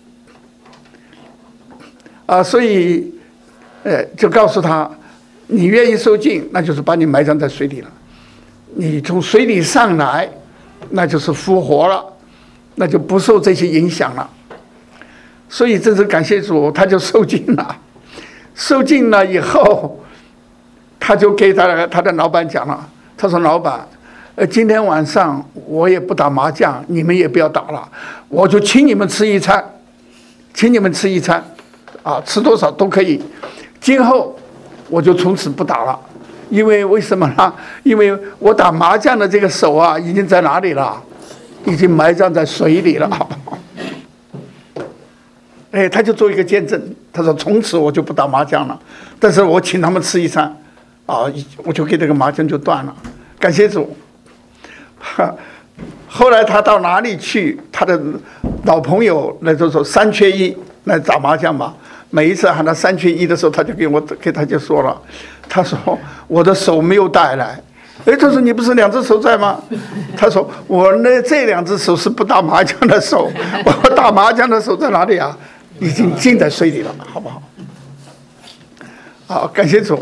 啊，所以，呃，就告诉他，你愿意受浸，那就是把你埋葬在水里了。你从水里上来，那就是复活了，那就不受这些影响了。所以这是感谢主，他就受浸了。受浸了以后，他就给他的他的老板讲了，他说：“老板，呃，今天晚上我也不打麻将，你们也不要打了，我就请你们吃一餐，请你们吃一餐，啊，吃多少都可以。今后我就从此不打了，因为为什么呢？因为我打麻将的这个手啊，已经在哪里了？已经埋葬在水里了。”哎，他就做一个见证，他说：“从此我就不打麻将了，但是我请他们吃一餐，啊，我就给这个麻将就断了。”感谢主。后来他到哪里去？他的老朋友那就说三缺一来打麻将嘛。每一次喊他三缺一的时候，他就给我给他就说了，他说我的手没有带来。哎，他说你不是两只手在吗？他说我那这两只手是不打麻将的手，我打麻将的手在哪里啊？已经浸在水里了，好不好？好，感谢主。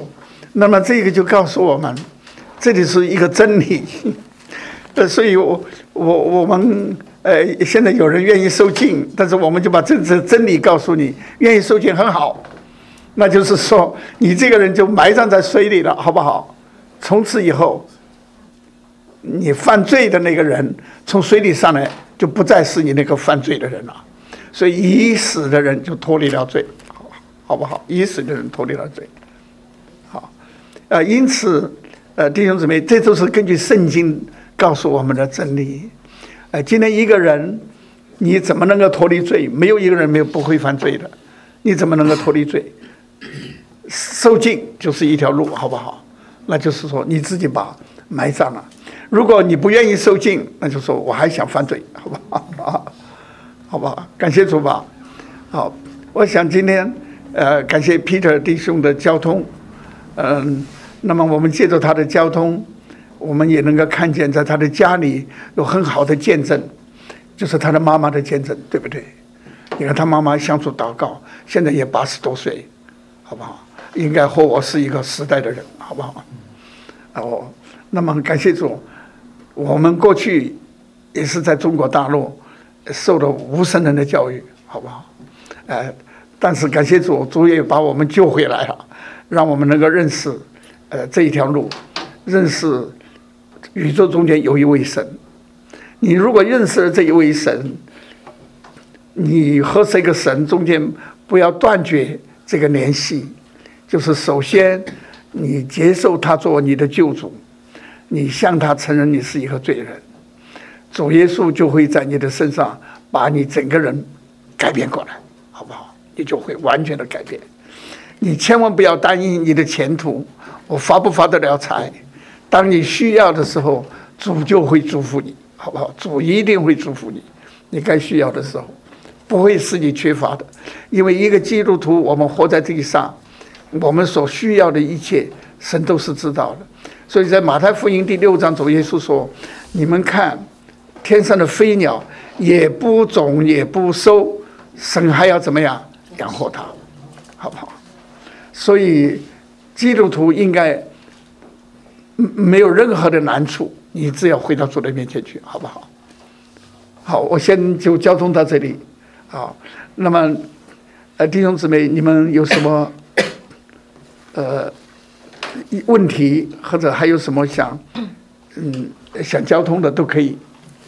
那么这个就告诉我们，这里是一个真理。呃，所以我我我们呃现在有人愿意受浸，但是我们就把这这真理告诉你，愿意受浸很好，那就是说你这个人就埋葬在水里了，好不好？从此以后，你犯罪的那个人从水里上来，就不再是你那个犯罪的人了。所以已死的人就脱离了罪，好不好？已死的人脱离了罪。好，呃，因此，呃，弟兄姊妹，这都是根据圣经告诉我们的真理。呃，今天一个人，你怎么能够脱离罪？没有一个人没有不会犯罪的，你怎么能够脱离罪？受浸就是一条路，好不好？那就是说你自己把埋葬了。如果你不愿意受浸，那就说我还想犯罪，好不好？好不好？感谢主吧。好，我想今天呃，感谢 Peter 弟兄的交通，嗯，那么我们借着他的交通，我们也能够看见在他的家里有很好的见证，就是他的妈妈的见证，对不对？你看他妈妈相处祷告，现在也八十多岁，好不好？应该和我是一个时代的人，好不好？哦，那么感谢主，我们过去也是在中国大陆受了无神人的教育，好不好？呃，但是感谢主，主也把我们救回来了，让我们能够认识，呃，这一条路，认识宇宙中间有一位神。你如果认识了这一位神，你和这个神中间不要断绝这个联系，就是首先你接受他做你的救主，你向他承认你是一个罪人。主耶稣就会在你的身上把你整个人改变过来，好不好？你就会完全的改变。你千万不要担心你的前途，我发不发得了财？当你需要的时候，主就会祝福你，好不好？主一定会祝福你。你该需要的时候，不会使你缺乏的。因为一个基督徒，我们活在地上，我们所需要的一切，神都是知道的。所以在马太福音第六章，主耶稣说：“你们看。”天上的飞鸟也不种也不收，神还要怎么样养活它，好不好？所以基督徒应该没有任何的难处，你只要回到主的面前去，好不好？好，我先就交通到这里。好，那么呃，弟兄姊妹，你们有什么呃问题，或者还有什么想嗯想交通的都可以。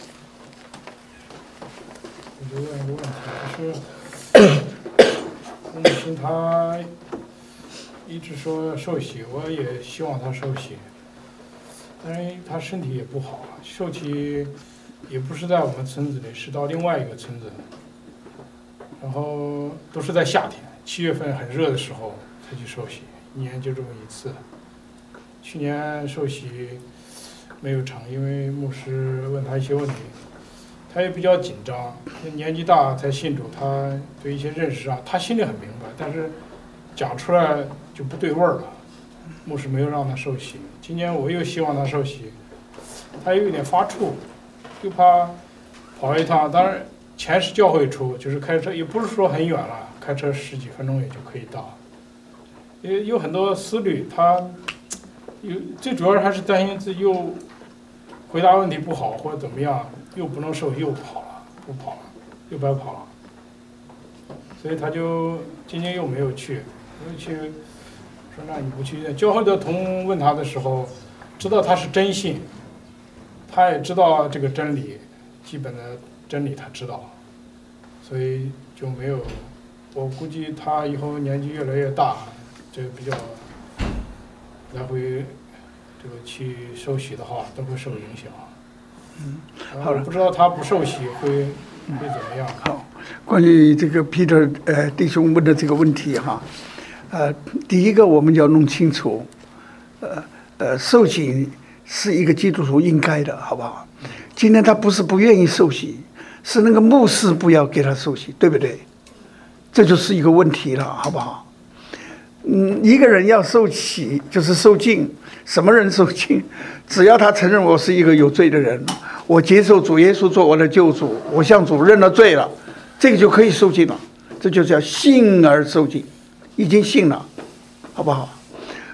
我就问一个问题，就是母亲她一直说受洗，我也希望她受洗，但是她身体也不好，受洗也不是在我们村子里，是到另外一个村子，然后都是在夏天，七月份很热的时候才去受洗，一年就这么一次。去年受洗没有成，因为牧师问他一些问题。他也比较紧张，年纪大才信主，他对一些认识上，他心里很明白，但是讲出来就不对味儿了。牧师没有让他受洗，今年我又希望他受洗，他有点发怵，又怕跑一趟。当然，钱是教会出，就是开车，也不是说很远了，开车十几分钟也就可以到。也有很多思虑，他有最主要还是担心自己又回答问题不好或者怎么样。又不能受，又跑了，不跑了，又白跑了，所以他就今年又没有去，没有去。说那你不去？教会的同问他的时候，知道他是真信，他也知道这个真理，基本的真理他知道，所以就没有。我估计他以后年纪越来越大，这比较来回这个去受洗的话，都会受影响。 嗯，好了， 不知道他不受洗会会怎么样？ 好，关于这个 Peter 呃弟兄问的这个问题哈，呃，第一个我们要弄清楚，呃呃，受洗是一个基督徒应该的，好不好？今天他不是不愿意受洗，是那个牧师不要给他受洗，对不对？这就是一个问题了，好不好？嗯，一个人要受洗就是受浸，什么人受浸？只要他承认我是一个有罪的人，我接受主耶稣做我的救主，我向主认了罪了，这个就可以受浸了。这就叫信而受浸，已经信了，好不好？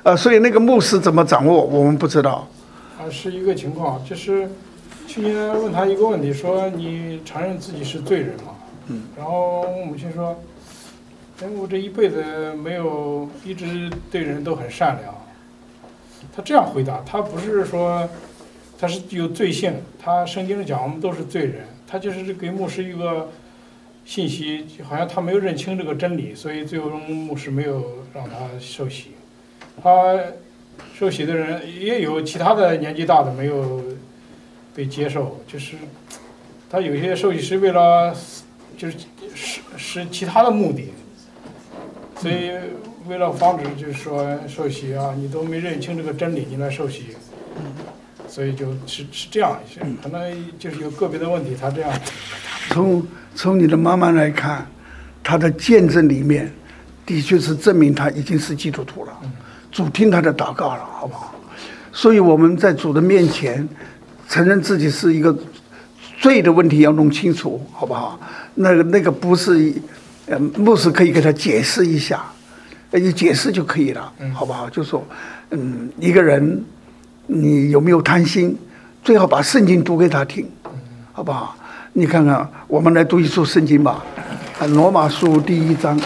呃，所以那个牧师怎么掌握，我们不知道。 啊，是一个情况，就是去年问他一个问题，说你承认自己是罪人吗？ 嗯。 然后我母亲说，哎，我这一辈子没有一直对人都很善良。他这样回答，他不是说他是有罪性，他圣经里讲我们都是罪人，他就是给牧师一个信息，好像他没有认清这个真理，所以最终牧师没有让他受洗。他受洗的人也有其他的年纪大的没有被接受，就是他有些受洗是为了就是是是其他的目的，所以为了防止就是说受洗啊，你都没认清这个真理，你来受洗，所以就是是这样，可能就是有个别的问题，他这样。 从从你的妈妈来看，她的见证里面，的确是证明她已经是基督徒了，主听她的祷告了，好不好？所以我们在主的面前，承认自己是一个罪的问题要弄清楚，好不好？那个那个不是，呃，牧师可以给他解释一下，一解释就可以了，好不好？就说，嗯，一个人你有没有贪心，最好把圣经读给他听，好不好？你看看，我们来读一处圣经吧，啊，《罗马书》第一章，《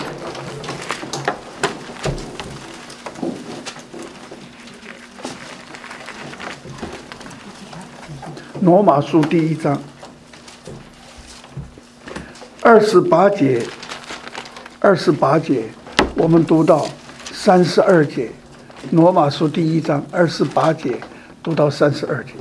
罗马书》第一章，二十八节，二十八节，我们读到三十二节，《罗马书》第一章二十八节读到三十二节。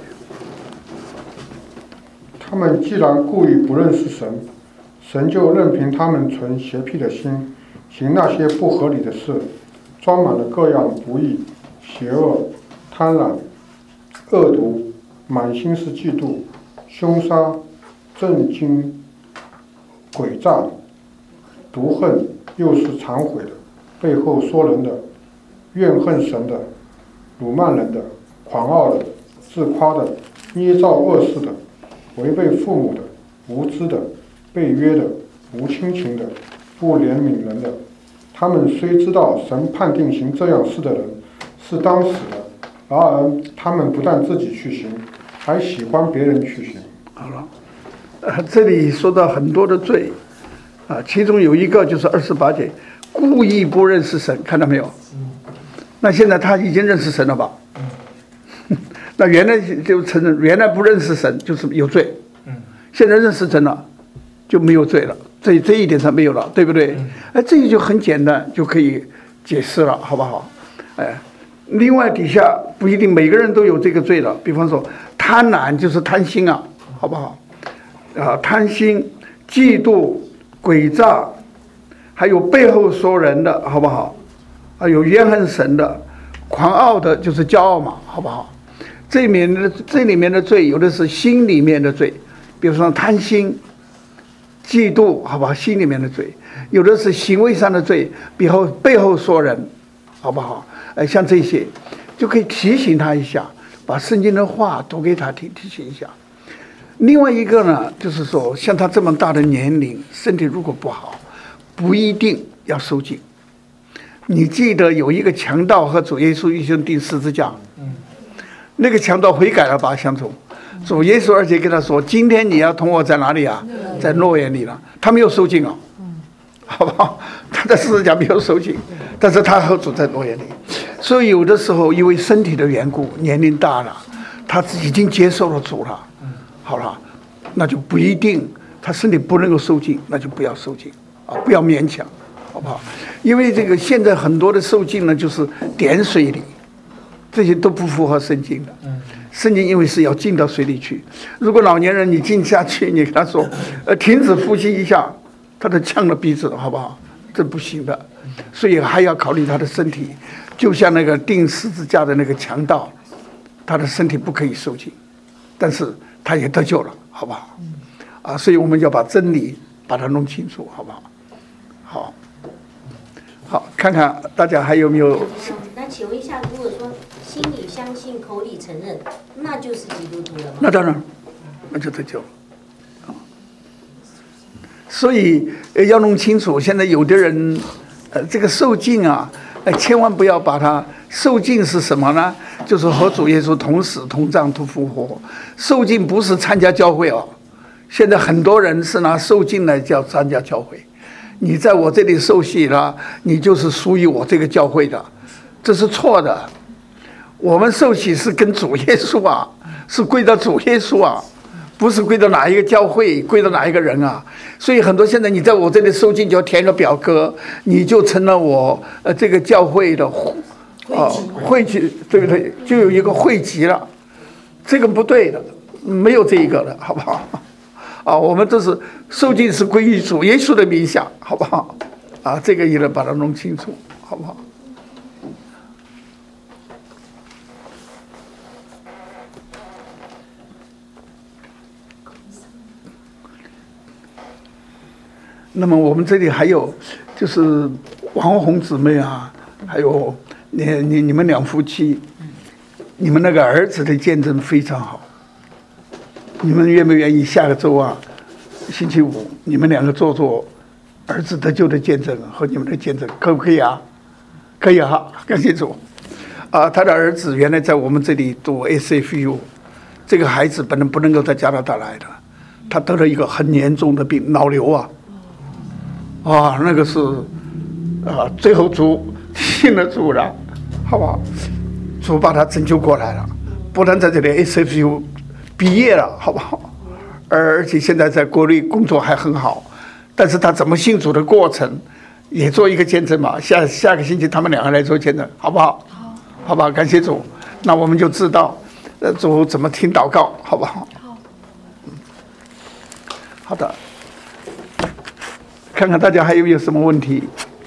他们既然故意不认识神，神就任凭他们存邪僻的心，行那些不合理的事，装满了各样不义、邪恶、贪婪、恶毒，满心是嫉妒、凶杀、震惊、诡诈、毒恨，又是忏悔的，背后说人的，怨恨神的，辱骂人的，狂傲的，自夸的，捏造恶事的，违背父母的，无知的，被约的，无亲情的，不怜悯人的。他们虽知道神判定行这样事的人是当死的，然而他们不但自己去行，还喜欢别人去行。 好了，呃，这里说到很多的罪，啊，其中有一个就是二十八节，故意不认识神，看到没有？那现在他已经认识神了吧？那原来就承认，原来不认识神就是有罪，现在认识神了，就没有罪了。这这一点上没有了，对不对？哎，这个就很简单，就可以解释了，好不好？哎，另外底下不一定每个人都有这个罪了，比方说贪婪就是贪心啊，好不好？啊，贪心、嫉妒、诡诈，还有背后说人的，好不好？还有怨恨神的、狂傲的，就是骄傲嘛，好不好？这里面的这里面的罪，有的是心里面的罪，比如说贪心、嫉妒，好不好？心里面的罪，有的是行为上的罪，比后背后说人，好不好？哎，像这些，就可以提醒他一下，把圣经的话读给他听，提醒一下。另外一个呢，就是说，像他这么大的年龄，身体如果不好，不一定要收紧。你记得有一个强盗和主耶稣一起钉十字架，那个强盗悔改了吧？相同，主耶稣而且跟他说：“今天你要同我在哪里啊？在诺园里了。”他没有收紧啊，好不好？他在十字架没有收紧，但是他和主在诺园里。所以有的时候因为身体的缘故，年龄大了，他已经接受了主了，好了，那就不一定，他身体不能够收紧，那就不要收紧啊，不要勉强，好不好？因为这个现在很多的受禁呢，就是点水里。这些都不符合圣经的，圣经因为是要进到水里去。如果老年人你进下去，你跟他说，呃，停止呼吸一下，他都呛了鼻子，好不好？这不行的，所以还要考虑他的身体。就像那个钉十字架的那个强盗，他的身体不可以受尽，但是他也得救了，好不好？啊，所以我们要把真理把它弄清楚，好不好？好，好，看看大家还有没有？ 那请问一下，如果说心里相信，口里承认，那就是基督徒了吗？ 那当然，那就得救了。所以要弄清楚，现在有的人，呃，这个受禁啊， 哎，千万不要把它受尽是什么呢？就是和主耶稣同死、同葬、同复活。受尽不是参加教会哦，现在很多人是拿受尽来叫参加教会。你在我这里受洗了，你就是属于我这个教会的，这是错的。我们受洗是跟主耶稣啊，是归到主耶稣啊，不是归到哪一个教会，归到哪一个人啊。所以很多现在你在我这里受浸，就要填个表格，你就成了我呃这个教会的啊会籍，对不对？就有一个会籍了，这个不对的，没有这一个的，好不好？啊，我们都是受浸是归于主耶稣的名下，好不好？啊，这个一定把它弄清楚，好不好？那么我们这里还有就是王红姊妹啊，还有你你你们两夫妻，你们那个儿子的见证非常好。你们愿不愿意下个周啊，星期五你们两个做做儿子得救的见证和你们的见证，可不可以啊？可以啊，感谢主。啊，他的儿子原来在我们这里读 S F U， 这个孩子本来不能够在加拿大来的，他得了一个很严重的病，脑瘤啊。啊，那个是啊，最后主信了主了，好不好？主把他拯救过来了，不但在这里 S F U 毕业了，好不好？而且现在在国内工作还很好，但是他怎么信主的过程，也做一个见证嘛。下下个星期他们两个来做见证，好不好？好，好不好？感谢主，那我们就知道，呃，主怎么听祷告，好不好？好，嗯，好的。看看大家还有没有什么问题？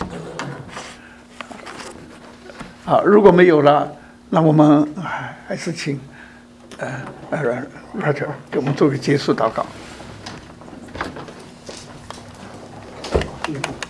好，如果没有了，那我们还是请呃呃 Roger 给我们做个结束祷告。